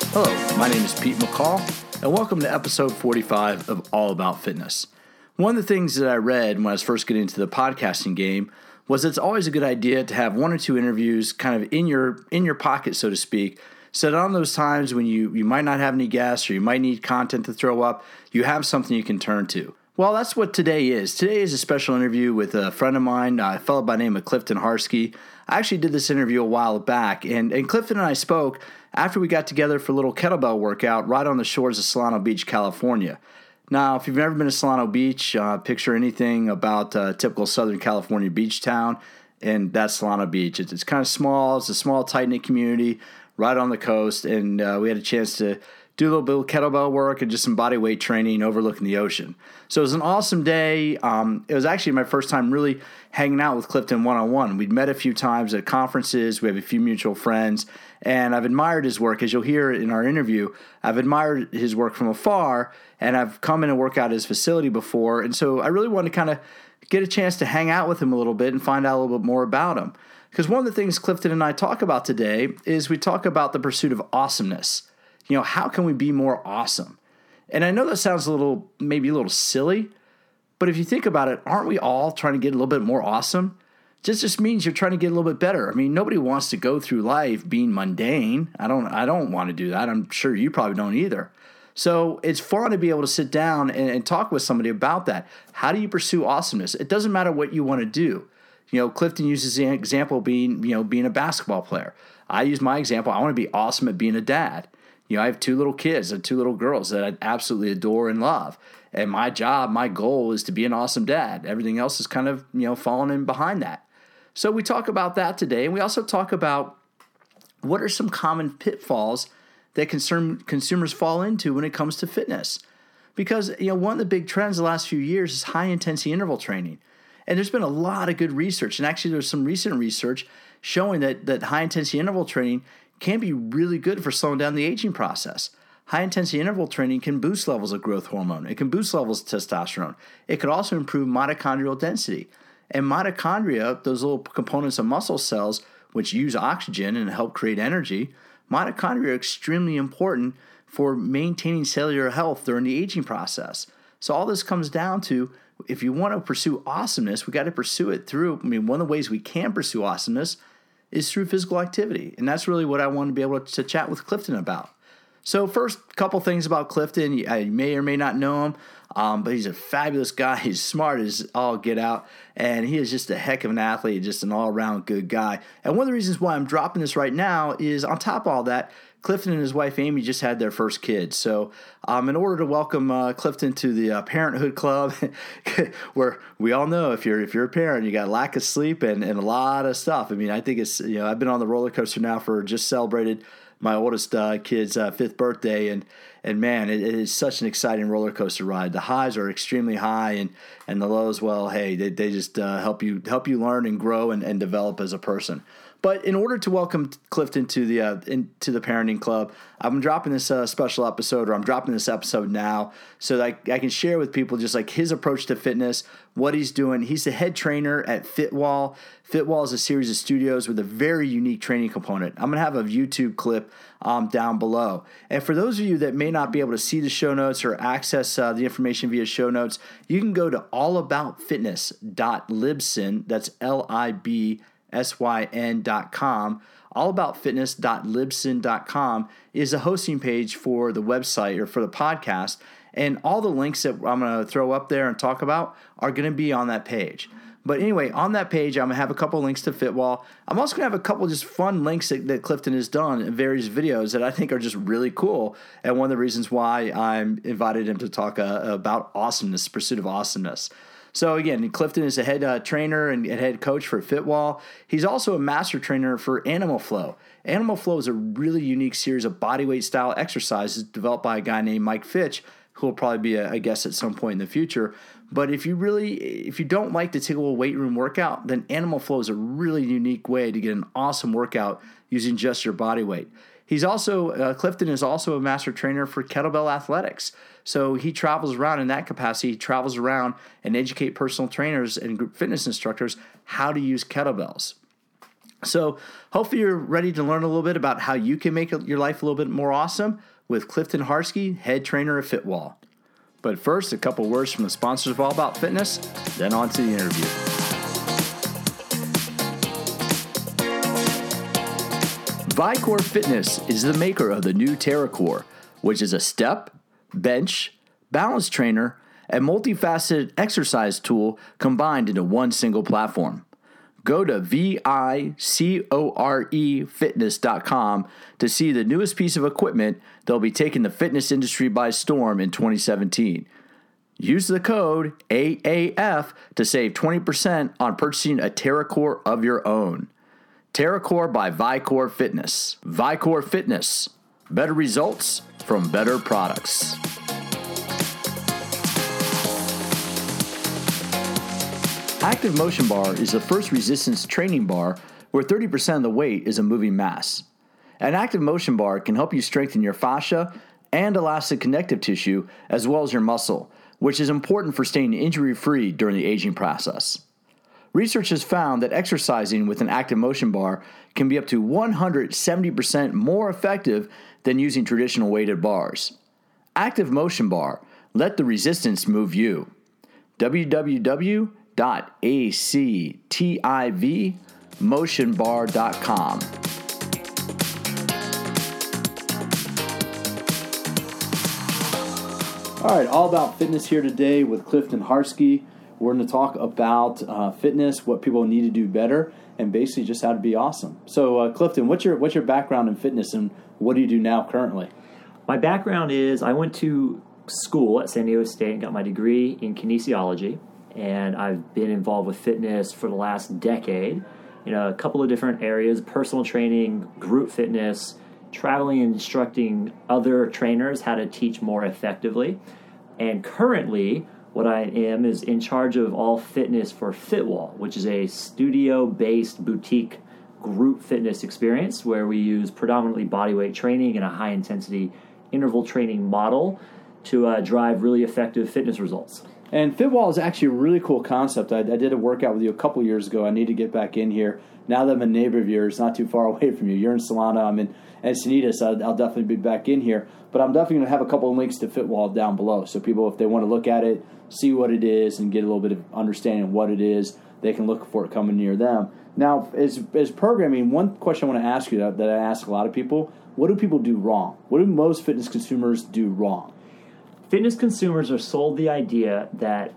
Hello, my name is Pete McCall, and welcome to episode 45 of All About Fitness. One of the things that I read when I was first getting into the podcasting game was it's always a good idea to have one or two interviews kind of in your pocket, so to speak, so that on those times when you might not have any guests or you might need content to throw up, you have something you can turn to. Well, that's what today is. Today is a special interview with a friend of mine, a fellow by the name of Clifton Harsky. I actually did this interview a while back, and Clifton and I spoke after we got together for a little kettlebell workout right on the shores of Solano Beach, California. Now, if you've never been to Solano Beach, picture anything about a typical Southern California beach town, and that's Solano Beach. It's kind of small. It's a small, tight-knit community right on the coast, and we had a chance to do a little bit of kettlebell work and just some body weight training overlooking the ocean. So it was an awesome day. It was actually my first time really hanging out with Clifton one-on-one. We'd met a few times at conferences. We have a few mutual friends, and I've admired his work. As you'll hear in our interview, I've admired his work from afar, and I've come in and worked out at his facility before. And so I really wanted to kind of get a chance to hang out with him a little bit and find out a little bit more about him. Because one of the things Clifton and I talk about today is we talk about the pursuit of awesomeness. You know, how can we be more awesome? And I know that sounds maybe a little silly, but if you think about it, aren't we all trying to get a little bit more awesome? Just means you're trying to get a little bit better. I mean, nobody wants to go through life being mundane. I don't want to do that. I'm sure you probably don't either. So it's fun to be able to sit down and talk with somebody about that. How do you pursue awesomeness? It doesn't matter what you want to do. You know, Clifton uses the example of being a basketball player. I use my example. I want to be awesome at being a dad. You know, I have two little kids and two little girls that I absolutely adore and love. And my goal is to be an awesome dad. Everything else is kind of, falling in behind that. So we talk about that today. And we also talk about what are some common pitfalls that consumers fall into when it comes to fitness. Because, one of the big trends the last few years is high-intensity interval training. And there's been a lot of good research. And actually, there's some recent research showing that high-intensity interval training can be really good for slowing down the aging process. High-intensity interval training can boost levels of growth hormone. It can boost levels of testosterone. It could also improve mitochondrial density. And mitochondria, those little components of muscle cells which use oxygen and help create energy, mitochondria are extremely important for maintaining cellular health during the aging process. So all this comes down to, if you want to pursue awesomeness, we got to pursue it through, one of the ways we can pursue awesomeness is through physical activity. And that's really what I want to be able to chat with Clifton about. So first, couple things about Clifton. You may or may not know him, but he's a fabulous guy. He's smart as all get out, and he is just a heck of an athlete, just an all-around good guy. And one of the reasons why I'm dropping this right now is, on top of all that, Clifton and his wife Amy just had their first kid. So in order to welcome Clifton to the Parenthood Club, where we all know if you're a parent, you got lack of sleep and a lot of stuff. I think it's, I've been on the roller coaster now for just celebrated my oldest kid's 5th birthday, and man, it is such an exciting roller coaster ride. The highs are extremely high, and the lows, well, hey, they just help you learn and grow and develop as a person. But in order to welcome Clifton to the Parenting Club, I'm dropping this special episode, or I'm dropping this episode now, so that I can share with people just like his approach to fitness, what he's doing. He's the head trainer at Fitwall. Fitwall is a series of studios with a very unique training component. I'm going to have a YouTube clip down below. And for those of you that may not be able to see the show notes or access the information via show notes, you can go to allaboutfitness.libsyn. That's LIBSYN.com. Allaboutfitness.libsyn.com is a hosting page for the website or for the podcast, and all the links that I'm going to throw up there and talk about are going to be on that page. But anyway, on that page, I'm going to have a couple links to Fitwall. I'm also going to have a couple just fun links that Clifton has done in various videos that I think are just really cool, and one of the reasons why I'm invited him to talk about awesomeness, pursuit of awesomeness. So again, Clifton is a head trainer and head coach for Fitwall. He's also a master trainer for Animal Flow. Animal Flow is a really unique series of bodyweight style exercises developed by a guy named Mike Fitch, who will probably be a guest at some point in the future. But if you don't like the typical weight room workout, then Animal Flow is a really unique way to get an awesome workout using just your body weight. Clifton is also a master trainer for kettlebell athletics. So he travels around in that capacity. He travels around and educate personal trainers and group fitness instructors how to use kettlebells. So hopefully you're ready to learn a little bit about how you can make your life a little bit more awesome with Clifton Harsky, head trainer at Fitwall. But first, a couple words from the sponsors of All About Fitness, then on to the interview. Vicor Fitness is the maker of the new TerraCore, which is a step, bench, balance trainer, and multifaceted exercise tool combined into one single platform. Go to vicorefitness.com to see the newest piece of equipment that'll be taking the fitness industry by storm in 2017. Use the code AAF to save 20% on purchasing a TerraCore of your own. TerraCore by Vicor Fitness. Vicor Fitness. Better results from better products. Active Motion Bar is the first resistance training bar where 30% of the weight is a moving mass. An Active Motion Bar can help you strengthen your fascia and elastic connective tissue as well as your muscle, which is important for staying injury-free during the aging process. Research has found that exercising with an Active Motion Bar can be up to 170% more effective than using traditional weighted bars. Active Motion Bar. Let the resistance move you. www.activmotionbar.com. All right, All About Fitness here today with Clifton Harsky. We're going to talk about fitness, what people need to do better, and basically just how to be awesome. So, Clifton, what's your background in fitness, and what do you do now currently? My background is I went to school at San Diego State and got my degree in kinesiology, and I've been involved with fitness for the last decade in a couple of different areas: personal training, group fitness, traveling and instructing other trainers how to teach more effectively. And currently, what I am is in charge of all fitness for Fitwall, which is a studio-based boutique group fitness experience where we use predominantly bodyweight training and a high-intensity interval training model to drive really effective fitness results. And Fitwall is actually a really cool concept. I did a workout with you a couple years ago. I need to get back in here. Now that I'm a neighbor of yours, not too far away from you. You're in Solana, I'm in Encinitas. I'll definitely be back in here. But I'm definitely going to have a couple of links to Fitwall down below. So people, if they want to look at it, see what it is, and get a little bit of understanding of what it is, they can look for it coming near them. Now, as programming, one question I want to ask you that I ask a lot of people, what do people do wrong? What do most fitness consumers do wrong? Fitness consumers are sold the idea that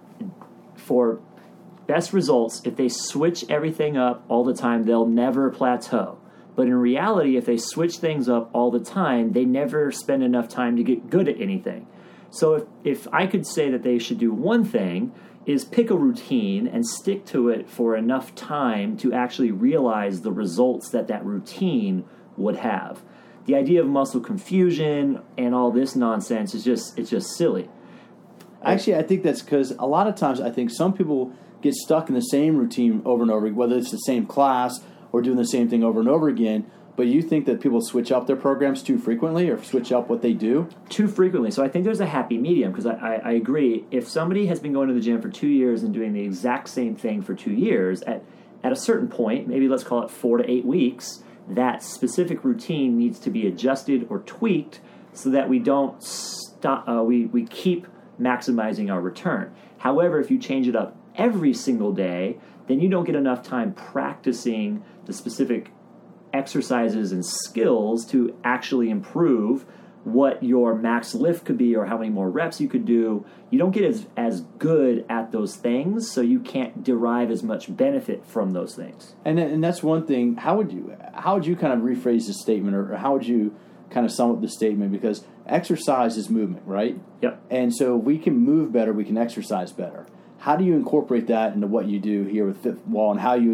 for best results, if they switch everything up all the time, they'll never plateau. But in reality, if they switch things up all the time, they never spend enough time to get good at anything. So if I could say that they should do one thing, is pick a routine and stick to it for enough time to actually realize the results that routine would have. The idea of muscle confusion and all this nonsense is just silly. Actually, I think that's because a lot of times I think some people get stuck in the same routine over and over, whether it's the same class or doing the same thing over and over again. But you think that people switch up their programs too frequently or switch up what they do? Too frequently. So I think there's a happy medium because I agree. If somebody has been going to the gym for 2 years and doing the exact same thing for 2 years, at a certain point, maybe let's call it 4 to 8 weeks, that specific routine needs to be adjusted or tweaked so that we don't stop. We keep maximizing our return. However, if you change it up every single day, then you don't get enough time practicing the specific exercises and skills to actually improve what your max lift could be or how many more reps you could do. You don't get as good at those things, so you can't derive as much benefit from those things. And that's one thing. How would you kind of rephrase the statement, or how would you kind of sum up the statement? Because exercise is movement, right? Yep. And so if we can move better, we can exercise better. How do you incorporate that into what you do here with Fitwall, and how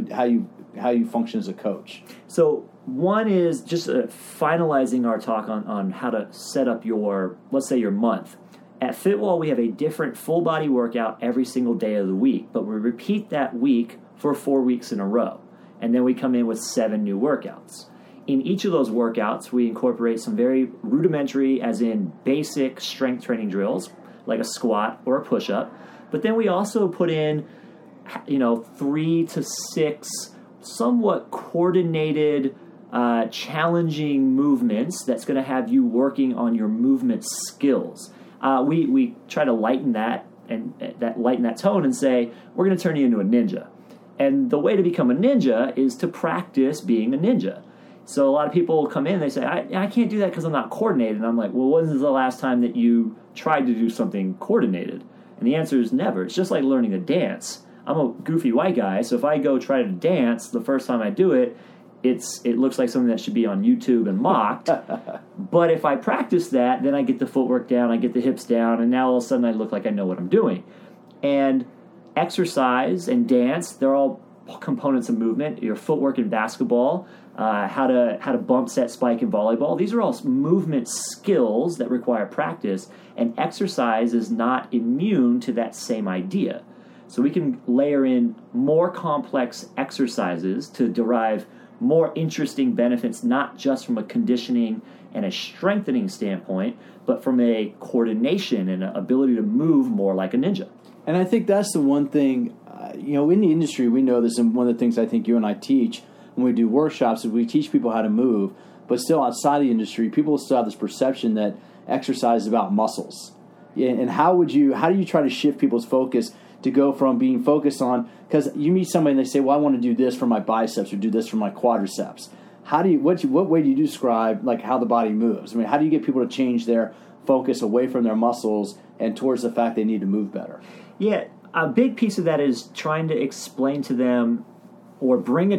you function as a coach? So one is just finalizing our talk on how to set up your, let's say, your month. At Fitwall, we have a different full body workout every single day of the week, but we repeat that week for 4 weeks in a row. And then we come in with 7 new workouts. In each of those workouts, we incorporate some very rudimentary, as in basic strength training drills, like a squat or a push-up. But then we also put in, 3 to 6 somewhat coordinated, challenging movements that's going to have you working on your movement skills. We try to lighten that and lighten that tone and say, we're going to turn you into a ninja. And the way to become a ninja is to practice being a ninja. So a lot of people come in and they say, I can't do that because I'm not coordinated. And I'm like, well, when was the last time that you tried to do something coordinated? And the answer is never. It's just like learning to dance. I'm a goofy white guy, so if I go try to dance, the first time I do it, it looks like something that should be on YouTube and mocked. But if I practice that, then I get the footwork down, I get the hips down, and now all of a sudden I look like I know what I'm doing. And exercise and dance, they're all components of movement. Your footwork in basketball, how to bump, set, spike in volleyball. These are all movement skills that require practice, and exercise is not immune to that same idea. So we can layer in more complex exercises to derive more interesting benefits, not just from a conditioning and a strengthening standpoint, but from a coordination and an ability to move more like a ninja. And I think that's the one thing, in the industry, we know this, and one of the things I think you and I teach when we do workshops is we teach people how to move, but still outside the industry, people still have this perception that exercise is about muscles. And how do you try to shift people's focus to go from being focused on, because you meet somebody and they say, well, I want to do this for my biceps or do this for my quadriceps. What way do you describe like how the body moves? I mean, how do you get people to change their focus away from their muscles and towards the fact they need to move better? Yeah, a big piece of that is trying to explain to them or bring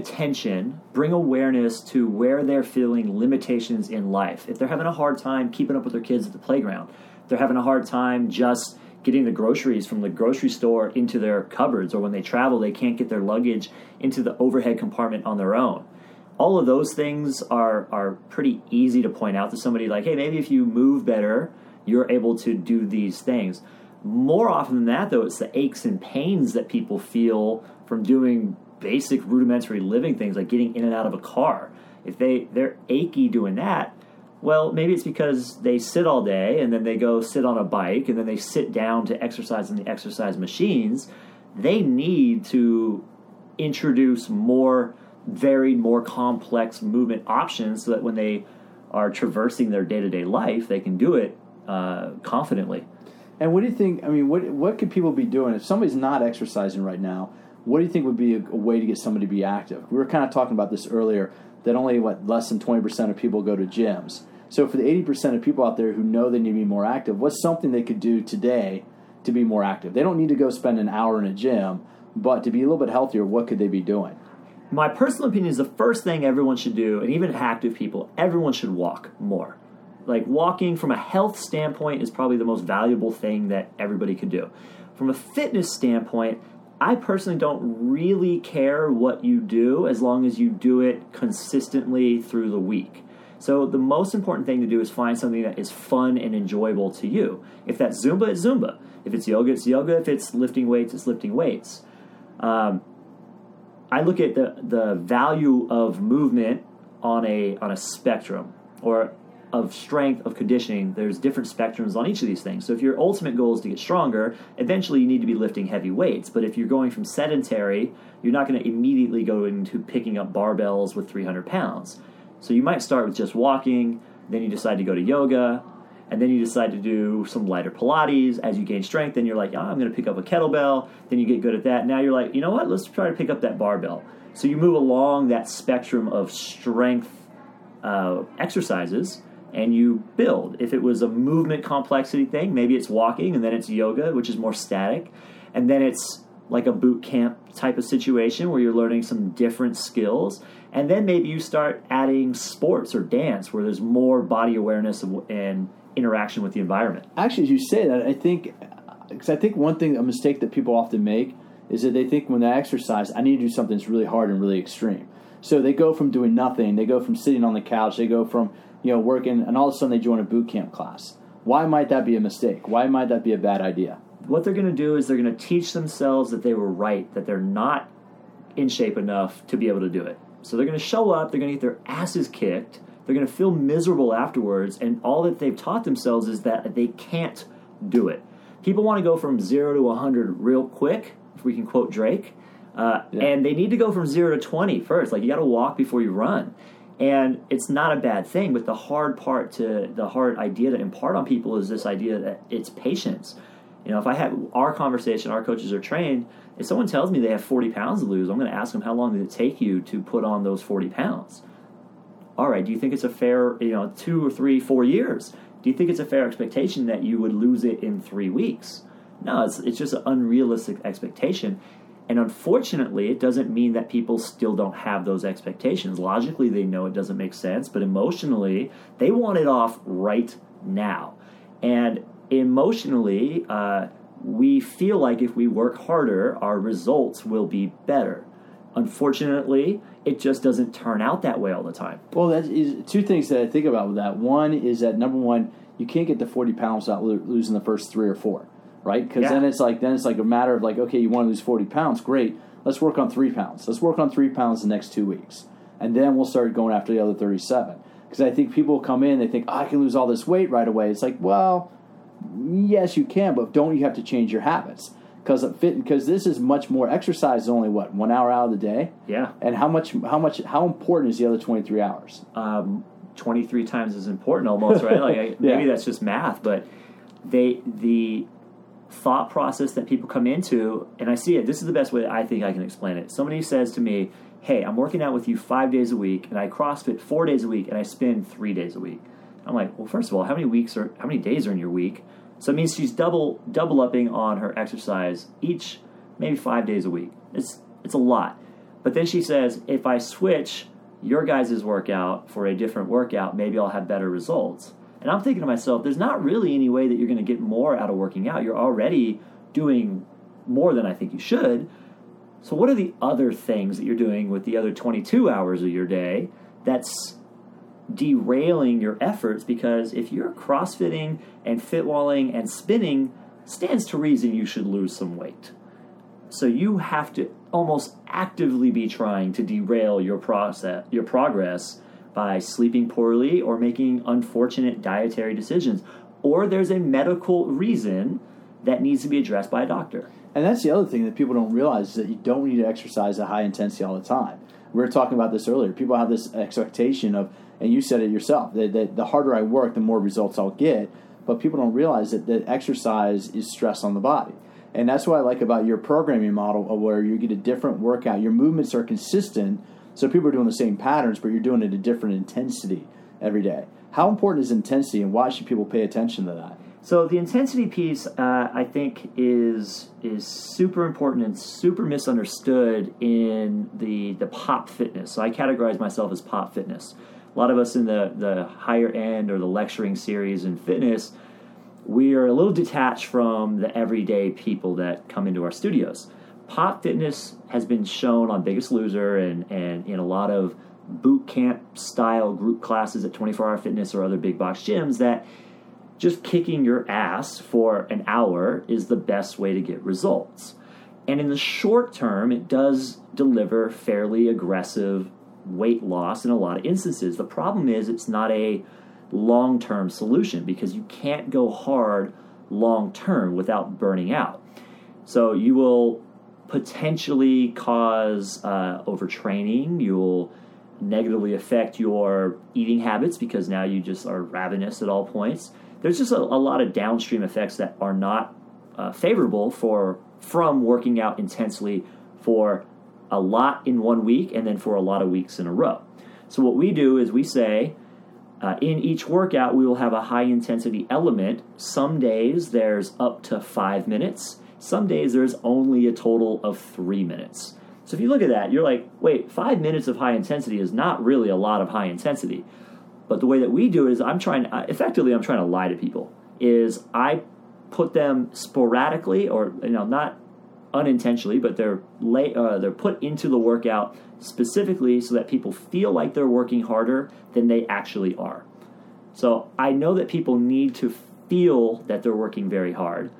awareness to where they're feeling limitations in life. If they're having a hard time keeping up with their kids at the playground, if they're having a hard time just getting the groceries from the grocery store into their cupboards, or when they travel, they can't get their luggage into the overhead compartment on their own. All of those things are pretty easy to point out to somebody like, hey, maybe if you move better, you're able to do these things. More often than that, though, it's the aches and pains that people feel from doing basic rudimentary living things like getting in and out of a car. If they're achy doing that, well, maybe it's because they sit all day and then they go sit on a bike and then they sit down to exercise in the exercise machines. They need to introduce more varied, more complex movement options so that when they are traversing their day-to-day life, they can do it confidently. And what do you think, what could people be doing? If somebody's not exercising right now, what do you think would be a way to get somebody to be active? We were kind of talking about this earlier, that only, less than 20% of people go to gyms. So for the 80% of people out there who know they need to be more active, what's something they could do today to be more active? They don't need to go spend an hour in a gym, but to be a little bit healthier, what could they be doing? My personal opinion is the first thing everyone should do, and even active people, everyone should walk more. Like, walking from a health standpoint is probably the most valuable thing that everybody could do. From a fitness standpoint, I personally don't really care what you do as long as you do it consistently through the week. So the most important thing to do is find something that is fun and enjoyable to you. If that's Zumba, it's Zumba. If it's yoga, it's yoga. If it's lifting weights, it's lifting weights. I look at the value of movement on a spectrum, or of strength, of conditioning. There's different spectrums on each of these things. So if your ultimate goal is to get stronger, eventually you need to be lifting heavy weights. But if you're going from sedentary, you're not going to immediately go into picking up barbells with 300 pounds. So you might start with just walking, then you decide to go to yoga, and then you decide to do some lighter Pilates. As you gain strength, then you're like, I'm going to pick up a kettlebell. Then you get good at that. Now you're like, you know what? Let's try to pick up that barbell. So you move along that spectrum of strength exercises, and you build. If it was a movement complexity thing, maybe it's walking, and then it's yoga, which is more static, and then it's like a boot camp type of situation where you're learning some different skills. And then maybe you start adding sports or dance where there's more body awareness and interaction with the environment. Actually, as you say that, I think a mistake that people often make is that they think when they exercise, I need to do something that's really hard and really extreme. So they go from doing nothing, they go from sitting on the couch, they go from working, and all of a sudden they join a boot camp class. Why might that be a mistake? Why might that be a bad idea? What they're going to do is they're going to teach themselves that they were right, that they're not in shape enough to be able to do it. So they're going to show up, they're going to get their asses kicked, they're going to feel miserable afterwards, and all that they've taught themselves is that they can't do it. People want to go from 0 to 100 real quick, if we can quote Drake, And they need to go from 0 to 20 first. Like, you got to walk before you run. And it's not a bad thing, but the hard idea to impart on people is this idea that it's patience. You know, if I have our conversation, our coaches are trained, if someone tells me they have 40 pounds to lose, I'm going to ask them, how long did it take you to put on those 40 pounds? All right, do you think it's a fair, 2 or 3, 4 years? Do you think it's a fair expectation that you would lose it in 3 weeks? No, it's just an unrealistic expectation. And unfortunately, it doesn't mean that people still don't have those expectations. Logically, they know it doesn't make sense, but emotionally, they want it off right now. And emotionally, we feel like if we work harder, our results will be better. Unfortunately, it just doesn't turn out that way all the time. Well, that is two things that I think about with that. One is that, number one, you can't get to 40 pounds without losing the first 3 or 4. Right? Because then it's like a matter of like, okay, you want to lose 40 pounds, great. Let's work on 3 pounds. Let's work on 3 pounds the next 2 weeks, and then we'll start going after the other 37. Because I think people come in, they think, I can lose all this weight right away. It's like, well, yes, you can, but don't you have to change your habits? Because this is much more. Exercise is only 1 hour out of the day. Yeah. And how important is the other 23 hours? 23 times as important, almost, right? Like maybe that's just math, but the thought process that people come into, and I see it, this is the best way I think I can explain it. Somebody says to me, hey, I'm working out with you 5 days a week, and I CrossFit 4 days a week, and I spin 3 days a week. I'm like, well, first of all, how many days are in your week? So it means she's double upping on her exercise each, maybe 5 days a week. It's a lot. But then she says, if I switch your guys' workout for a different workout, maybe I'll have better results. And I'm thinking to myself, there's not really any way that you're going to get more out of working out. You're already doing more than I think you should. So what are the other things that you're doing with the other 22 hours of your day that's derailing your efforts? Because if you're CrossFitting and fitwalling and spinning, stands to reason you should lose some weight. So you have to almost actively be trying to derail your progress by sleeping poorly or making unfortunate dietary decisions. Or there's a medical reason that needs to be addressed by a doctor. And that's the other thing that people don't realize is that you don't need to exercise at high intensity all the time. We were talking about this earlier. People have this expectation of, and you said it yourself, that the harder I work, the more results I'll get. But people don't realize that exercise is stress on the body. And that's what I like about your programming model, of where you get a different workout. Your movements are consistent, so people are doing the same patterns, but you're doing it at a different intensity every day. How important is intensity, and why should people pay attention to that? So the intensity piece, I think, is super important and super misunderstood in the pop fitness. So I categorize myself as pop fitness. A lot of us in the higher end or the lecturing series in fitness, we are a little detached from the everyday people that come into our studios. Pop fitness has been shown on Biggest Loser and in a lot of boot camp style group classes at 24 Hour Fitness or other big box gyms that just kicking your ass for an hour is the best way to get results. And in the short term, it does deliver fairly aggressive weight loss in a lot of instances. The problem is it's not a long-term solution because you can't go hard long-term without burning out. So you will potentially cause overtraining. You'll negatively affect your eating habits because now you just are ravenous at all points. There's just a lot of downstream effects that are not favorable from working out intensely for a lot in 1 week and then for a lot of weeks in a row. So what we do is we say, in each workout, we will have a high-intensity element. Some days there's up to 5 minutes. Some days there's only a total of 3 minutes. So if you look at that, you're like, wait, 5 minutes of high intensity is not really a lot of high intensity. But the way that we do it is I'm trying to lie to people. Is I put them sporadically, or not unintentionally, but they're put into the workout specifically so that people feel like they're working harder than they actually are. So I know that people need to feel that they're working very hard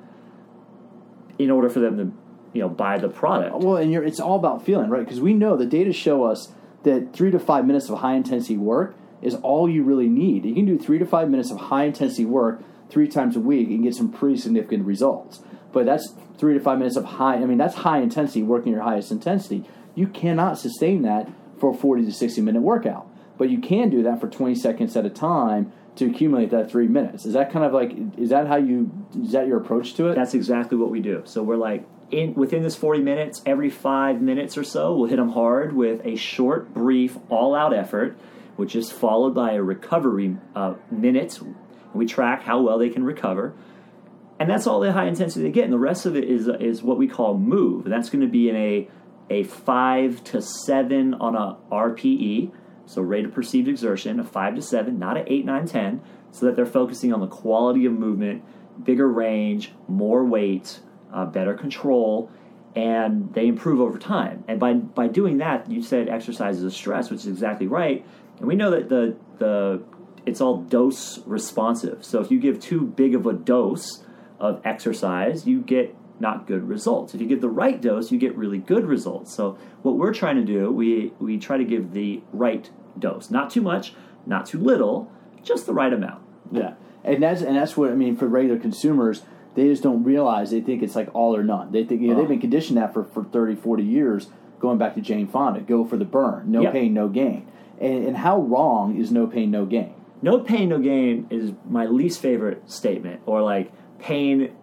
in order for them to buy the product. Well, and it's all about feeling, right? Because we know the data show us that 3 to 5 minutes of high intensity work is all you really need. You can do 3 to 5 minutes of high intensity work 3 times a week and get some pretty significant results. but that's 3 to 5 minutes of high. I mean, that's high intensity, working your highest intensity. You cannot sustain that for a 40 to 60 minute workout, but you can do that for 20 seconds at a time to accumulate that 3 minutes. Is that kind of like, is that your approach to it? That's exactly what we do. So we're like, within this 40 minutes, every 5 minutes or so, we'll hit them hard with a short, brief, all-out effort, which is followed by a recovery minute. We track how well they can recover. And that's all the high intensity they get. And the rest of it is what we call move. And that's going to be in a 5 to 7 on a RPE, so rate of perceived exertion, a 5 to 7, not an 8, 9, 10, so that they're focusing on the quality of movement, bigger range, more weight, better control, and they improve over time. And by doing that, you said exercise is a stress, which is exactly right. And we know that it's all dose responsive. So if you give too big of a dose of exercise, you get not good results. If you give the right dose, you get really good results. So what we're trying to do, we try to give the right dose. Not too much, not too little, just the right amount. Yeah. And that's what, I mean, for regular consumers, they just don't realize. They think it's like all or none. They think, they've been conditioned that for 30, 40 years, going back to Jane Fonda. Go for the burn. No pain, no gain. And how wrong is no pain, no gain? No pain, no gain is my least favorite statement. Or like pain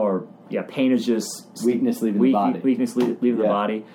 is just weakness leaving the body. Weakness leaving the body.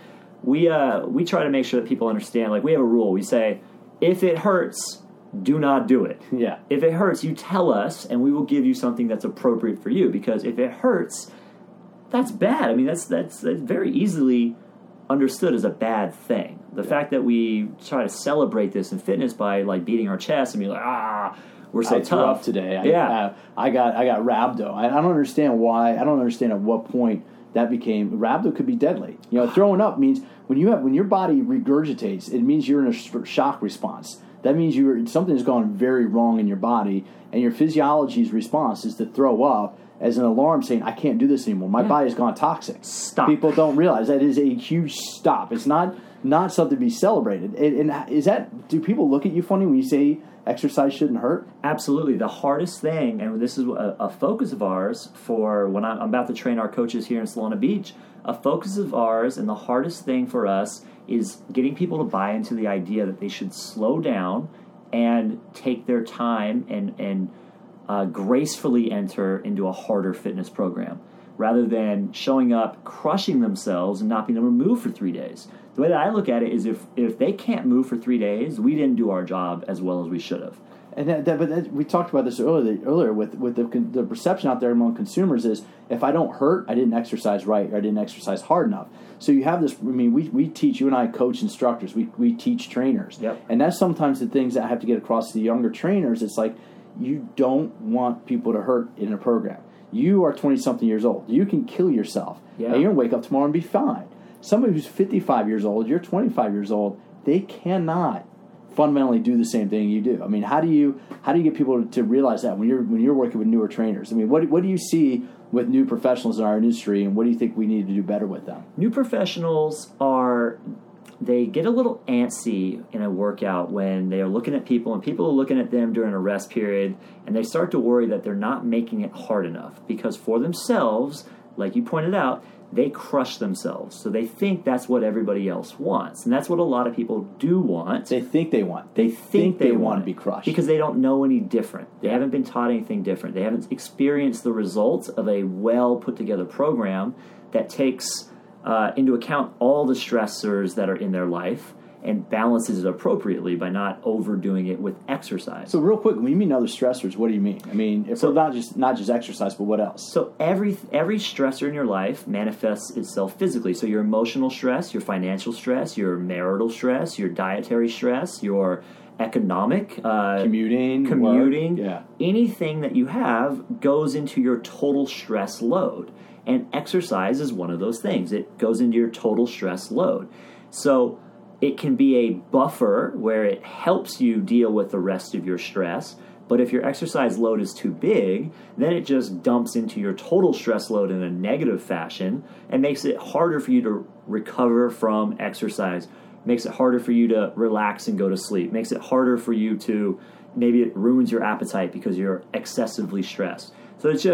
We try to make sure that people understand. Like, we have a rule. We say, if it hurts, do not do it. Yeah. If it hurts, you tell us, and we will give you something that's appropriate for you. Because if it hurts, that's bad. I mean, that's very easily understood as a bad thing. The fact that we try to celebrate this in fitness by like beating our chest and being like, we're so tough today. I I got rhabdo. I don't understand why. I don't understand at what point that became rhabdo could be deadly. Throwing up means when your body regurgitates, it means you're in a shock response. That means something has gone very wrong in your body, and your physiology's response is to throw up as an alarm saying, I can't do this anymore. My body's gone toxic. Stop. People don't realize that is a huge stop. It's not something to be celebrated. And do people look at you funny when you say exercise shouldn't hurt? Absolutely. The hardest thing, and this is a focus of ours for when I'm about to train our coaches here in Solana Beach, a focus of ours and the hardest thing for us is getting people to buy into the idea that they should slow down and take their time and gracefully enter into a harder fitness program rather than showing up, crushing themselves, and not being able to move for 3 days. The way that I look at it is if they can't move for 3 days, we didn't do our job as well as we should have. And we talked about this earlier with the perception out there among consumers is if I don't hurt, I didn't exercise right, or I didn't exercise hard enough. So you have this. I mean, we teach. You and I coach instructors. We teach trainers. Yep. And that's sometimes the things that I have to get across to the younger trainers. It's like you don't want people to hurt in a program. You are 20-something years old. You can kill yourself, and you're gonna wake up tomorrow and be fine. Somebody who's 55 years old, you're 25 years old. They cannot fundamentally do the same thing you do. I mean, how do you get people to realize that when you're working with newer trainers? I mean, what do you see with new professionals in our industry, and what do you think we need to do better with them? New professionals they get a little antsy in a workout when they are looking at people and people are looking at them during a rest period, and they start to worry that they're not making it hard enough because for themselves, like you pointed out, they crush themselves. So they think that's what everybody else wants. And that's what a lot of people do want. They think they want. They think they want to be crushed. Because they don't know any different. They haven't been taught anything different. They haven't experienced the results of a well put together program that takes into account all the stressors that are in their life and balances it appropriately by not overdoing it with exercise. So real quick, when you mean other stressors, what do you mean? I mean, if so, not just exercise, but what else? So every stressor in your life manifests itself physically. So your emotional stress, your financial stress, your marital stress, your dietary stress, your economic commuting, yeah. Anything that you have goes into your total stress load. And exercise is one of those things. It goes into your total stress load. So it can be a buffer where it helps you deal with the rest of your stress. But if your exercise load is too big, then it just dumps into your total stress load in a negative fashion and makes it harder for you to recover from exercise. Makes it harder for you to relax and go to sleep. Makes it harder for you to, maybe it ruins your appetite because you're excessively stressed. So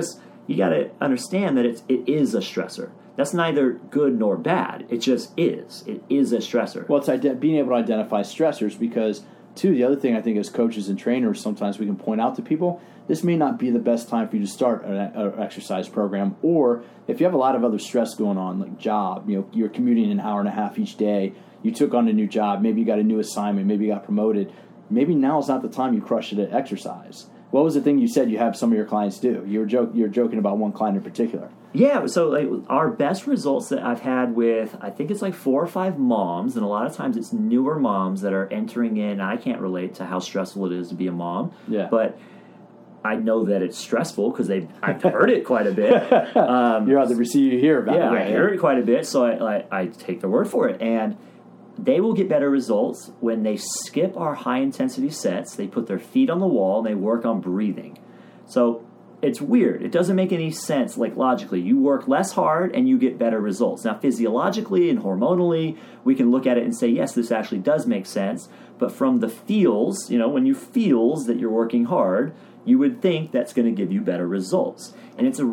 you got to understand that it is a stressor. That's neither good nor bad. It just is. It is a stressor. Well, it's being able to identify stressors because, too, the other thing I think as coaches and trainers, sometimes we can point out to people, this may not be the best time for you to start an exercise program. Or if you have a lot of other stress going on, like job, you're commuting an hour and a half each day, you took on a new job, maybe you got a new assignment, maybe you got promoted, maybe now is not the time you crush it at exercise. What was the thing you said you have some of your clients do? You're joking about one client in particular. Yeah, so like our best results that I've had with, I think it's like 4 or 5 moms, and a lot of times it's newer moms that are entering in. I can't relate to how stressful it is to be a mom, but I know that it's stressful because I've heard it quite a bit. You're on the receiver, you hear about it. Yeah, I hear it quite a bit, so I take their word for it. And they will get better results when they skip our high-intensity sets, they put their feet on the wall, and they work on breathing. So it's weird. It doesn't make any sense, like logically. You work less hard, and you get better results. Now, physiologically and hormonally, we can look at it and say, yes, this actually does make sense. But from the feels, when you feels that you're working hard, you would think that's going to give you better results. And it's a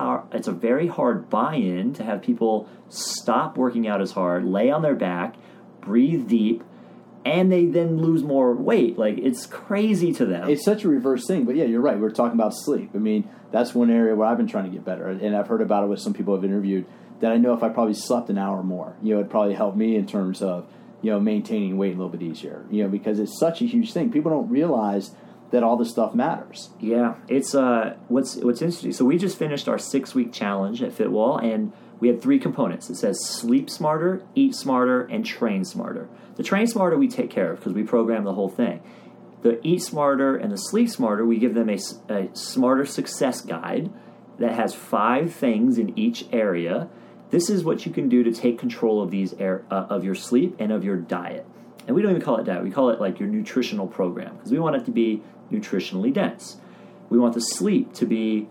very hard buy-in to have people stop working out as hard, lay on their back, breathe deep, and they then lose more weight. Like, it's crazy to them. It's such a reverse thing. But yeah, you're right. We're talking about sleep. I mean, that's one area where I've been trying to get better. And I've heard about it with some people I've interviewed that I know if I probably slept an hour more, it'd probably help me in terms of, maintaining weight a little bit easier, because it's such a huge thing. People don't realize that all this stuff matters. Yeah, it's what's interesting. So we just finished our 6-week challenge at Fitwall, and we had 3 components. It says sleep smarter, eat smarter, and train smarter. The train smarter we take care of because we program the whole thing. The eat smarter and the sleep smarter, we give them a smarter success guide that has 5 things in each area. This is what you can do to take control of these of your sleep and of your diet. And we don't even call it diet. We call it like your nutritional program because we want it to be nutritionally dense. We want the sleep to be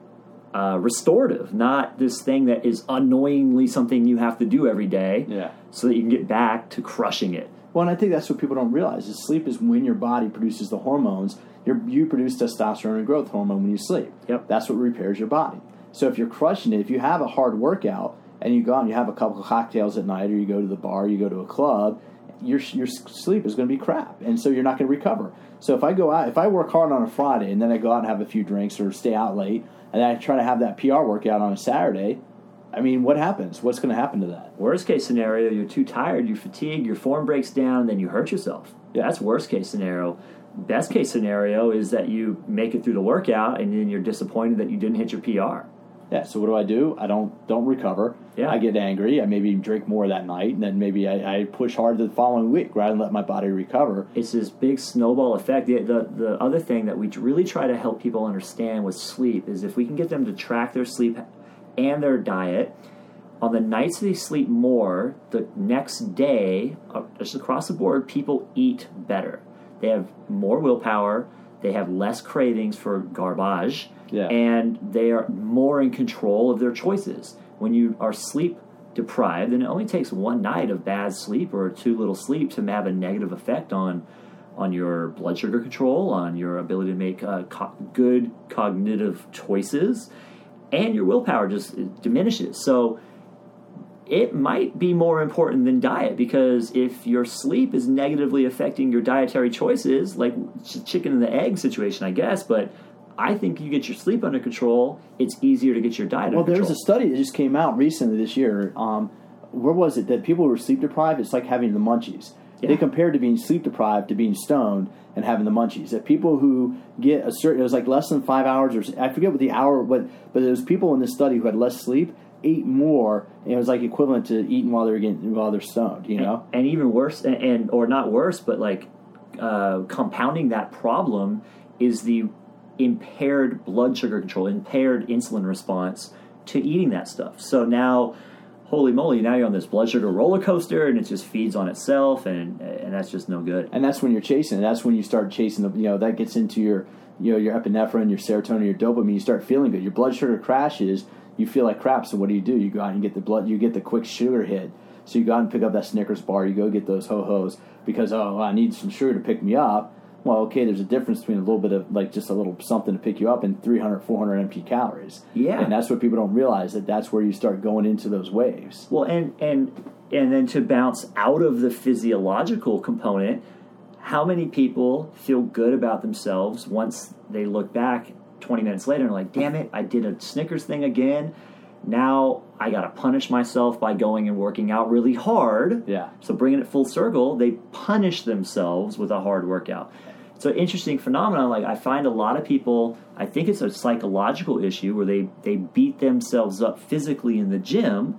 restorative, not this thing that is annoyingly something you have to do every day so that you can get back to crushing it. Well, and I think that's what people don't realize is sleep is when your body produces the hormones. You produce testosterone and growth hormone when you sleep. Yep. That's what repairs your body. So if you're crushing it, if you have a hard workout and you go out and you have a couple of cocktails at night or you go to the bar, you go to a club, your sleep is going to be crap, and so you're not going to recover. So if I work hard on a Friday and then I go out and have a few drinks or stay out late, and then I try to have that PR workout on a Saturday, I mean, what happens? What's going to happen to that? Worst case scenario, you're too tired, you're fatigued, your form breaks down, and then you hurt yourself. Yeah. That's worst case scenario. Best case scenario is that you make it through the workout, and then you're disappointed that you didn't hit your PR. Yeah, so what do? I don't recover. Yeah. I get angry. I maybe drink more that night, and then maybe I push hard the following week rather than let my body recover. It's this big snowball effect. The other thing that we really try to help people understand with sleep is if we can get them to track their sleep and their diet, on the nights they sleep more, the next day, just across the board, people eat better. They have more willpower. They have less cravings for garbage. Yeah. And they are more in control of their choices. When you are sleep deprived, and it only takes one night of bad sleep or too little sleep to have a negative effect on your blood sugar control, on your ability to make good cognitive choices, and your willpower just diminishes. So it might be more important than diet, because if your sleep is negatively affecting your dietary choices, like chicken and the egg situation, I guess, but I think you get your sleep under control, it's easier to get your diet under control. Well, there's a study that just came out recently this year. Where was it? That people who are sleep deprived, it's like having the munchies. Yeah. They compared to being sleep deprived to being stoned and having the munchies. That people who get it was like less than 5 hours, or I forget what the hour, but there was people in this study who had less sleep, ate more, and it was like equivalent to eating while they're stoned, And even worse, or not worse, but like compounding that problem is the impaired blood sugar control, impaired insulin response to eating that stuff. So now, holy moly, now you're on this blood sugar roller coaster, and it just feeds on itself, and that's just no good. And that's when you're chasing it. That's when you start chasing that gets into your your epinephrine, your serotonin, your dopamine. You start feeling good. Your blood sugar crashes. You feel like crap. So what do? You go out and get you get the quick sugar hit. So you go out and pick up that Snickers bar. You go get those ho-hos because I need some sugar to pick me up. Well, okay, there's a difference between a little bit of, like, just a little something to pick you up and 300, 400 empty calories. Yeah. And that's what people don't realize, that's where you start going into those waves. Well, and then to bounce out of the physiological component, how many people feel good about themselves once they look back 20 minutes later and are like, damn it, I did a Snickers thing again. Now I got to punish myself by going and working out really hard. Yeah. So bringing it full circle, they punish themselves with a hard workout. It's an interesting phenomenon. Like, I find a lot of people, I think it's a psychological issue where they beat themselves up physically in the gym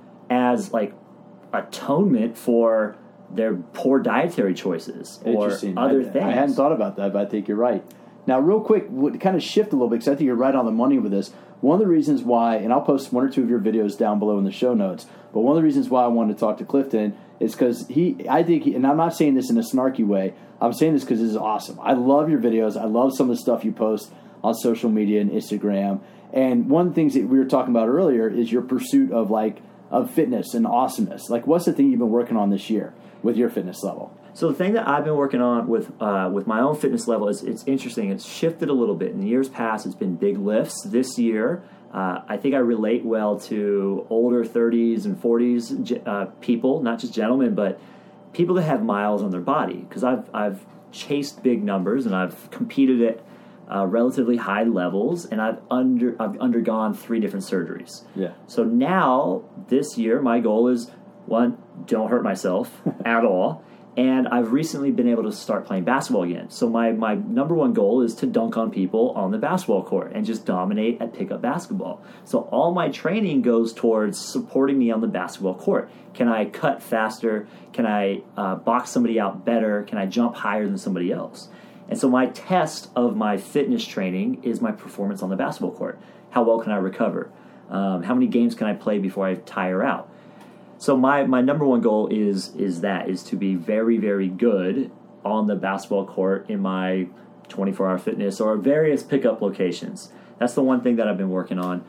as like atonement for their poor dietary choices or other things. I hadn't thought about that, but I think you're right. Now, real quick, kind of shift a little bit because I think you're right on the money with this. One of the reasons why, and I'll post one or two of your videos down below in the show notes, but one of the reasons why I wanted to talk to Clifton is because I think, and I'm not saying this in a snarky way, I'm saying this because this is awesome. I love your videos. I love some of the stuff you post on social media and Instagram. And one of the things that we were talking about earlier is your pursuit of fitness and awesomeness. Like, what's the thing you've been working on this year with your fitness level? So the thing that I've been working on with my own fitness level is it's interesting. It's shifted a little bit. In years past, it's been big lifts. This year, I think I relate well to older 30s and 40s people, not just gentlemen, but people that have miles on their body. Because I've chased big numbers and I've competed at relatively high levels, and I've undergone 3 different surgeries. Yeah. So now this year, my goal is 1, don't hurt myself at all. And I've recently been able to start playing basketball again. So my number 1 goal is to dunk on people on the basketball court and just dominate at pickup basketball. So all my training goes towards supporting me on the basketball court. Can I cut faster? Can I box somebody out better? Can I jump higher than somebody else? And so my test of my fitness training is my performance on the basketball court. How well can I recover? How many games can I play before I tire out? So my number 1 goal is to be very, very good on the basketball court in my 24-hour fitness or various pickup locations. That's the one thing that I've been working on,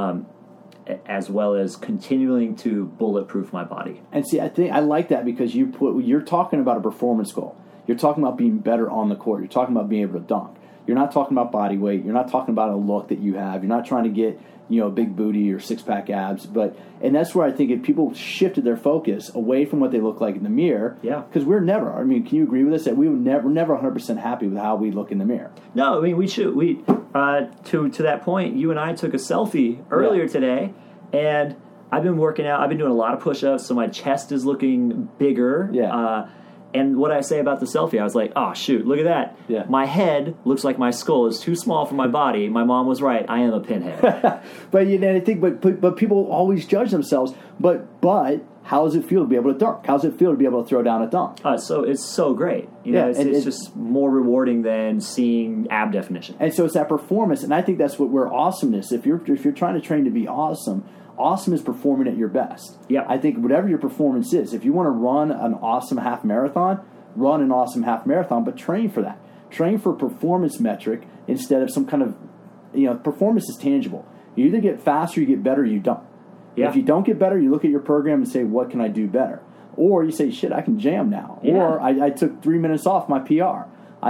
as well as continuing to bulletproof my body. And see, I think I like that because you're talking about a performance goal. You're talking about being better on the court. You're talking about being able to dunk. You're not talking about body weight. You're not talking about a look that you have. You're not trying to get, a big booty or 6-pack abs. And that's where I think if people shifted their focus away from what they look like in the mirror, because we're never, can you agree with us that we're never 100% happy with how we look in the mirror? No, we to that point, you and I took a selfie earlier today, and I've been working out. I've been doing a lot of push-ups, so my chest is looking bigger. Yeah. And what I say about the selfie, I was like, oh, shoot, look at that. Yeah. My head looks like my skull is too small for my body. My mom was right. I am a pinhead. But I think, but people always judge themselves. But how does it feel to be able to dunk? How does it feel to be able to throw down a dunk? So it's so great. It's just more rewarding than seeing ab definition. And so it's that performance, and I think that's what we're awesomeness. If you're trying to train to be awesome is performing at your best. Yeah. I think whatever your performance is, if you want to run an awesome half marathon, run an awesome half marathon, but train for that. Train for a performance metric instead of some kind of, performance is tangible. You either get faster, you get better, or you don't. Yeah. If you don't get better, you look at your program and say, what can I do better? Or you say, shit, I can jam now. Yeah. Or I took 3 minutes off my PR.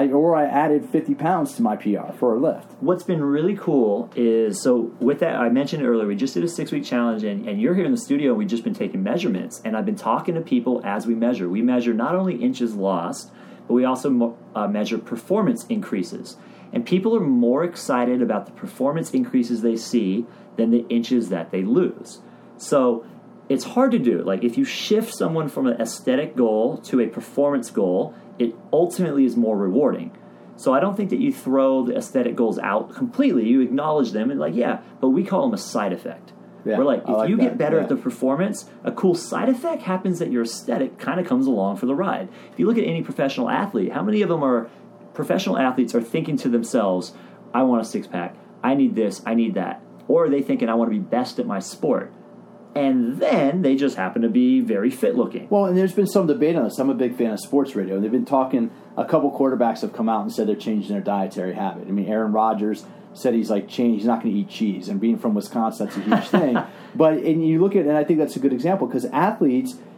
I added 50 pounds to my PR for a lift. What's been really cool is, so with that, I mentioned earlier, we just did a 6-week challenge, and you're here in the studio, and we've just been taking measurements, and I've been talking to people as we measure. We measure not only inches lost, but we also measure performance increases. And people are more excited about the performance increases they see than the inches that they lose. So it's hard to do. Like, if you shift someone from an aesthetic goal to a performance goal, it ultimately is more rewarding. So I don't think that you throw the aesthetic goals out completely. You acknowledge them and but we call them a side effect. Yeah, we're like, if you get better yeah. at the performance, a cool side effect happens that your aesthetic kind of comes along for the ride. If you look at any professional athlete, how many of them are professional athletes are thinking to themselves, I want a 6-pack, I need this, I need that. Or are they thinking, I want to be best at my sport? And then they just happen to be very fit looking. Well, and there's been some debate on this. I'm a big fan of sports radio. They've been talking, a couple quarterbacks have come out and said they're changing their dietary habit. Aaron Rodgers said he's not going to eat cheese. And being from Wisconsin, that's a huge thing. And you look at, and I think that's a good example, because athletes,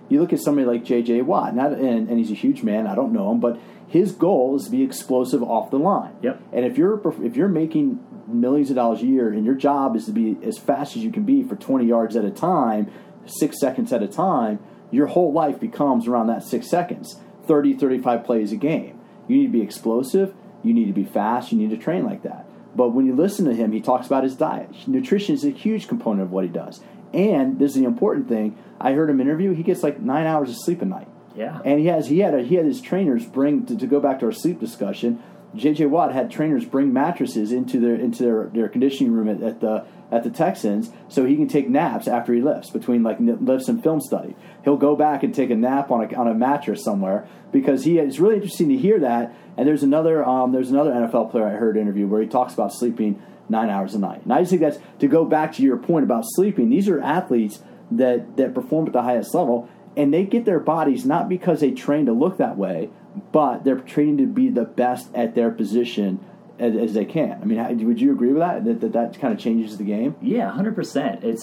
You look at somebody like J.J. Watt, and he's a huge man. I don't know him, but his goal is to be explosive off the line. Yep. And if you're making millions of dollars a year, and your job is to be as fast as you can be for 20 yards at a time, 6 seconds at a time, your whole life becomes around that 6 seconds, 30, 35 plays a game. You need to be explosive. You need to be fast. You need to train like that. But when you listen to him, he talks about his diet. Nutrition is a huge component of what he does. And this is the important thing. I heard him interview. He gets like 9 hours of sleep a night. Yeah. And he had his trainers bring to go back to our sleep discussion. J.J. Watt had trainers bring mattresses into their conditioning room at the Texans so he can take naps after he lifts, between like lifts and film study. He'll go back and take a nap on a mattress somewhere because it's really interesting to hear that. And there's another NFL player I heard interview where he talks about sleeping 9 hours a night. And I just think that's, to go back to your point about sleeping, these are athletes that perform at the highest level, and they get their bodies not because they train to look that way, but they're training to be the best at their position as they can. I mean, would you agree with that? That kind of changes the game? Yeah, 100%. It's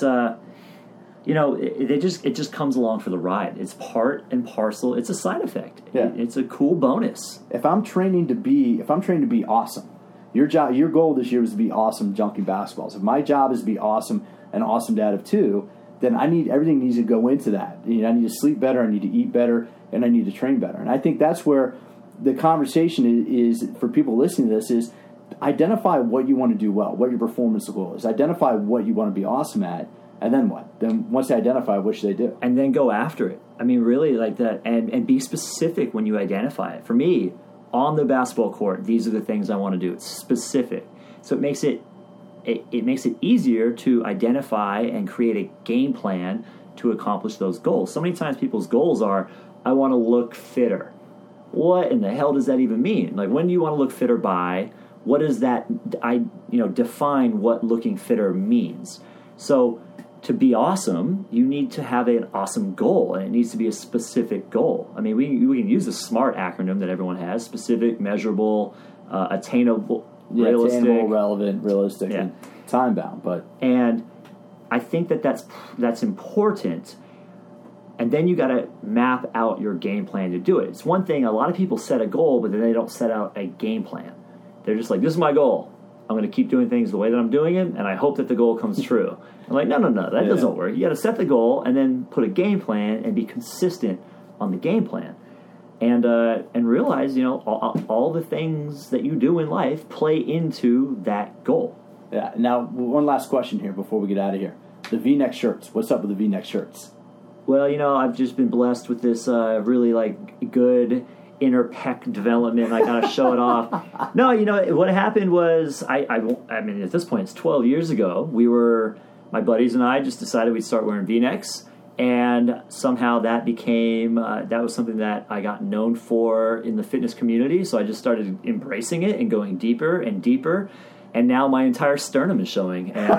it just comes along for the ride. It's part and parcel. It's a side effect. Yeah. It's a cool bonus. If I'm training to be awesome, your goal this year was to be awesome junkie basketballs. If my job is to be awesome, an awesome dad of two, then everything needs to go into that. I need to sleep better, I need to eat better, and I need to train better. And I think that's where the conversation is for people listening to this, is identify what you want to do well, what your performance goal is. Identify what you want to be awesome at, and then what? Then once they identify, what should they do? And then go after it. I mean, really, like that, and be specific when you identify it. For me, on the basketball court, these are the things I want to do. It's specific. So it makes it easier to identify and create a game plan to accomplish those goals. So many times people's goals are, I want to look fitter. What in the hell does that even mean? Like, when do you want to look fitter by? What does that, define what looking fitter means? So to be awesome, you need to have an awesome goal, and it needs to be a specific goal. I mean, we can use the SMART acronym that everyone has: specific, measurable, attainable, realistic, attainable, relevant, realistic, and time bound. And I think that's important. And then you got to map out your game plan to do it. It's one thing, a lot of people set a goal, but then they don't set out a game plan. They're just like, this is my goal. I'm going to keep doing things the way that I'm doing it, and I hope that the goal comes true. I'm like, no, that doesn't work. You got to set the goal and then put a game plan and be consistent on the game plan. And realize, all the things that you do in life play into that goal. Yeah. Now, one last question here before we get out of here. The V-neck shirts. What's up with the V-neck shirts? Well, I've just been blessed with this really good inner pec development. I gotta show it off. No, what happened was I mean, at this point it's 12 years ago. My buddies and I just decided we'd start wearing V-necks, and somehow that became that was something that I got known for in the fitness community. So I just started embracing it and going deeper and deeper. And now my entire sternum is showing. And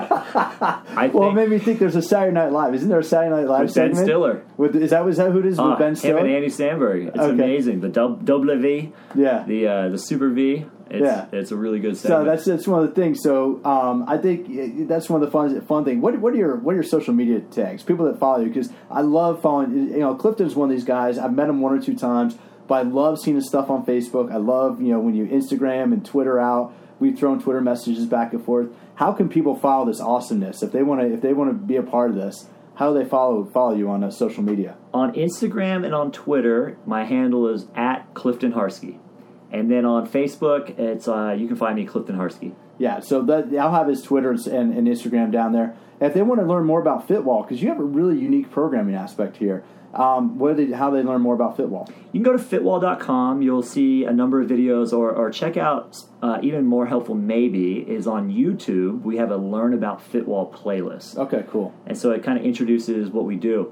it made me think there's a Saturday Night Live. Isn't there a Saturday Night Live with segment? Ben Stiller. Is that who it is with Ben Stiller? Him and Andy Samberg. It's amazing. The double V. Yeah. The Super V. It's a really good segment. So that's one of the things. So I think that's one of the fun thing. What are your social media tags? People that follow you, because I love following. Clifton's one of these guys. I've met him one or two times, but I love seeing his stuff on Facebook. I love when you Instagram and Twitter out. We've thrown Twitter messages back and forth. How can people follow this awesomeness if they want to be a part of this? How do they follow you on social media? On Instagram and on Twitter, my handle is @Clifton Harsky, and then on Facebook, it's you can find me Clifton Harsky. Yeah, so I'll have his Twitter and Instagram down there. And if they want to learn more about Fitwall, because you have a really unique programming aspect here. How do they learn more about Fitwall? You can go to fitwall.com. You'll see a number of videos, or check out, even more helpful maybe, is on YouTube. We have a Learn About Fitwall playlist. Okay, cool. And so it kind of introduces what we do.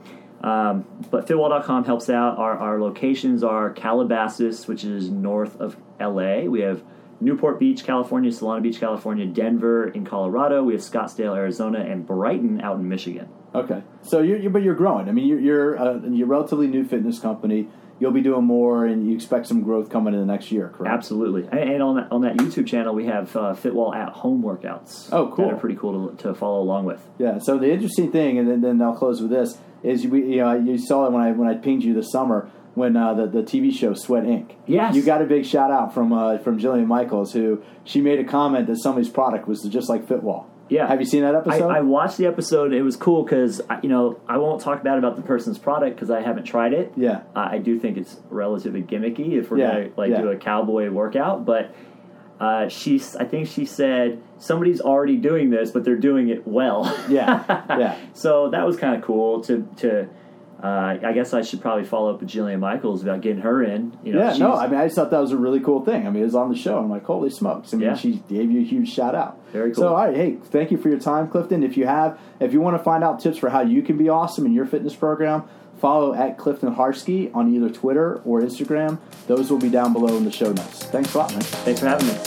But fitwall.com helps out. Our locations are Calabasas, which is north of LA. We have Newport Beach, California, Solana Beach, California, Denver in Colorado. We have Scottsdale, Arizona, and Brighton out in Michigan. Okay, so you're growing. I mean, you're a relatively new fitness company. You'll be doing more, and you expect some growth coming in the next year, correct? Absolutely. And on that YouTube channel, we have Fitwall at home workouts. Oh, cool. That are pretty cool to follow along with. Yeah. So the interesting thing, and then I'll close with this. is you saw it when I pinged you this summer when the TV show Sweat Inc. Yes. You got a big shout out from Jillian Michaels, who she made a comment that somebody's product was just like Fitwall. Yeah. Have you seen that episode? I watched the episode. It was cool because, I won't talk bad about the person's product because I haven't tried it. Yeah. I do think it's relatively gimmicky if we're going to do a cowboy workout. But I think she said somebody's already doing this, but they're doing it well. Yeah. So that was kind of cool to I guess I should probably follow up with Jillian Michaels about getting her in. I just thought that was a really cool thing. I mean, it was on the show. I'm like, holy smokes. She gave you a huge shout out. Very cool. So, all right, hey, thank you for your time, Clifton. If you want to find out tips for how you can be awesome in your fitness program, follow at Clifton Harsky on either Twitter or Instagram. Those will be down below in the show notes. Thanks a lot, man. Thanks for having me.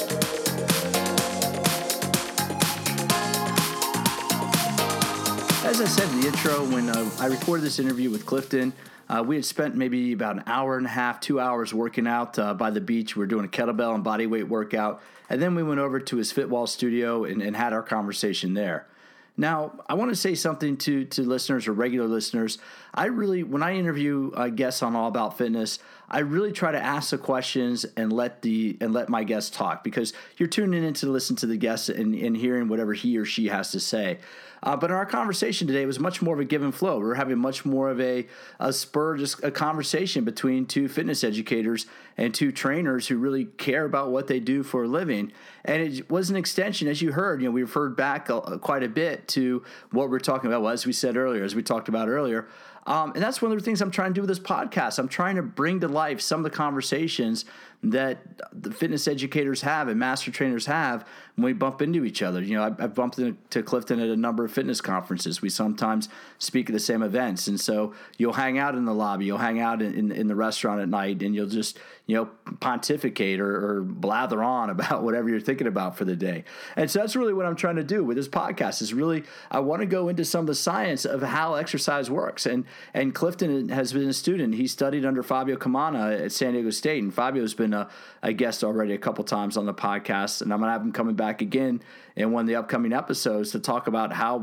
As I said in the intro, when I recorded this interview with Clifton, we had spent maybe about an hour and a half, 2 hours working out by the beach. We were doing a kettlebell and body weight workout. And then we went over to his Fitwall studio and had our conversation there. Now, I want to say something to listeners or regular listeners. When I interview guests on All About Fitness, I really try to ask the questions and let my guests talk, because you're tuning in to listen to the guest and hearing whatever he or she has to say. But in our conversation today, it was much more of a give and flow. We were having much more of a conversation between two fitness educators and two trainers who really care about what they do for a living. And it was an extension, as you heard. We referred back quite a bit to what we're talking about. Well, as we talked about earlier. And that's one of the things I'm trying to do with this podcast. I'm trying to bring to life some of the conversations that the fitness educators have and master trainers have when we bump into each other. I've bumped into Clifton at a number of fitness conferences. We sometimes speak at the same events. And so you'll hang out in the lobby, you'll hang out in the restaurant at night, and you'll just, pontificate or blather on about whatever you're thinking about for the day. And so that's really what I'm trying to do with this podcast, is really, I want to go into some of the science of how exercise works. And Clifton has been a student. He studied under Fabio Camana at San Diego State, and Fabio's been a guest already a couple times on the podcast, and I'm going to have him coming back again in one of the upcoming episodes to talk about how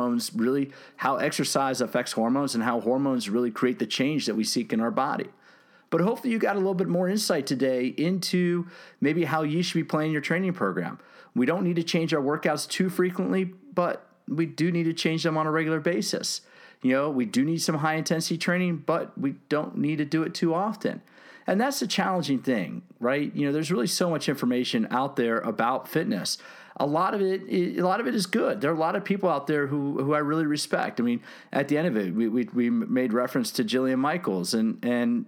exercise affects hormones and how hormones really create the change that we seek in our body. But hopefully you got a little bit more insight today into maybe how you should be playing your training program. We don't need to change our workouts too frequently, but we do need to change them on a regular basis. We do need some high-intensity training, but we don't need to do it too often. And that's the challenging thing, right? There's really so much information out there about fitness. A lot of it is good. There are a lot of people out there who I really respect. I mean, at the end of it, we made reference to Jillian Michaels, and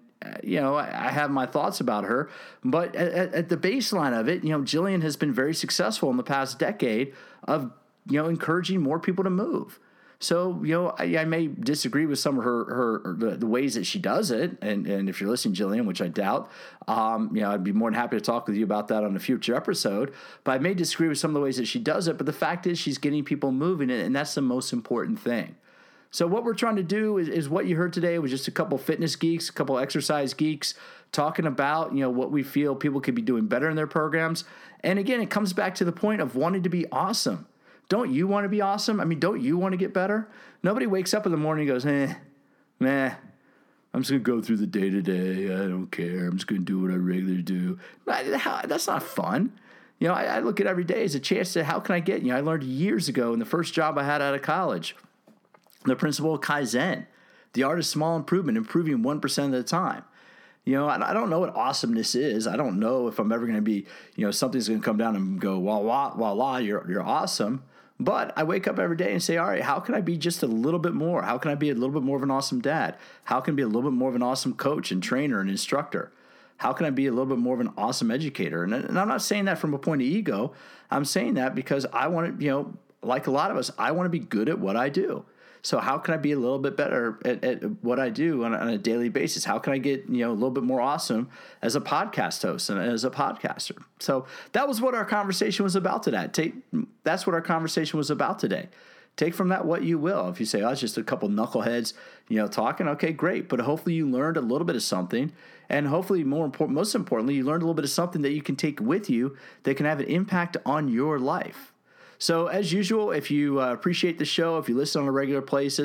I have my thoughts about her. But at the baseline of it, Jillian has been very successful in the past decade of encouraging more people to move. So, I may disagree with some of the ways that she does it. And if you're listening, Jillian, which I doubt, I'd be more than happy to talk with you about that on a future episode. But I may disagree with some of the ways that she does it. But the fact is she's getting people moving, and that's the most important thing. So what we're trying to do is what you heard today was just a couple fitness geeks, a couple exercise geeks talking about, what we feel people could be doing better in their programs. And again, it comes back to the point of wanting to be awesome. Don't you want to be awesome? I mean, don't you want to get better? Nobody wakes up in the morning and goes, I'm just going to go through the day to day. I don't care. I'm just going to do what I regularly do. That's not fun. I look at every day as a chance to how can I get, I learned years ago in the first job I had out of college, the principle of Kaizen, the art of small improvement, improving 1% at a time. I don't know what awesomeness is. I don't know if I'm ever going to be, something's going to come down and go, voila, you're awesome. But I wake up every day and say, all right, how can I be just a little bit more? How can I be a little bit more of an awesome dad? How can I be a little bit more of an awesome coach and trainer and instructor? How can I be a little bit more of an awesome educator? And I'm not saying that from a point of ego. I'm saying that because I want to, like a lot of us, I want to be good at what I do. So how can I be a little bit better at what I do on a daily basis? How can I get, a little bit more awesome as a podcast host and as a podcaster? So that was what our conversation was about today. That's what our conversation was about today. Take from that what you will. If you say, it's just a couple knuckleheads, talking, okay, great. But hopefully you learned a little bit of something. And hopefully most importantly, you learned a little bit of something that you can take with you that can have an impact on your life. So as usual, if you appreciate the show, if you listen on a regular basis,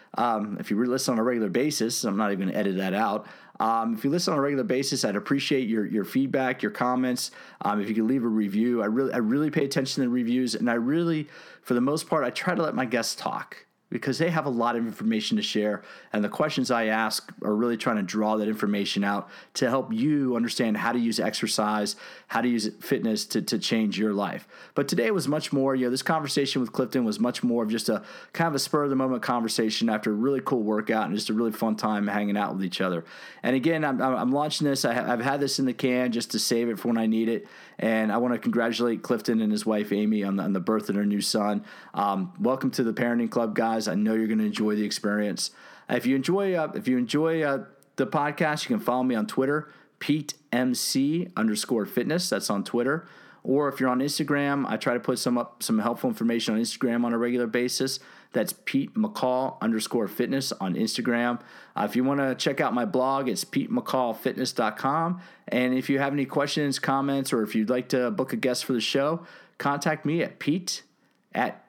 If you listen on a regular basis, I'm not even going to edit that out. If you listen on a regular basis, I'd appreciate your feedback, your comments. If you could leave a review, I really pay attention to the reviews, and I really, for the most part, I try to let my guests talk, because they have a lot of information to share, and the questions I ask are really trying to draw that information out to help you understand how to use exercise, how to use fitness to change your life. But today was much more, this conversation with Clifton was much more of just a kind of a spur-of-the-moment conversation after a really cool workout and just a really fun time hanging out with each other. And again, I'm launching this. I've had this in the can just to save it for when I need it, and I want to congratulate Clifton and his wife, Amy, on the birth of their new son. Welcome to the Parenting Club, guys. I know you're going to enjoy the experience. If you enjoy the podcast, you can follow me on Twitter, PeteMC_fitness. That's on Twitter. Or if you're on Instagram, I try to put some helpful information on Instagram on a regular basis. That's PeteMcCall_fitness on Instagram. If you want to check out my blog, it's PeteMcCallFitness.com. And if you have any questions, comments, or if you'd like to book a guest for the show, contact me at Pete at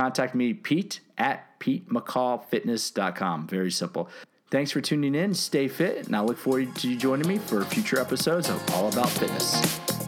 PeteMcCallFitness.com. Very simple. Thanks for tuning in. Stay fit, and I look forward to you joining me for future episodes of All About Fitness.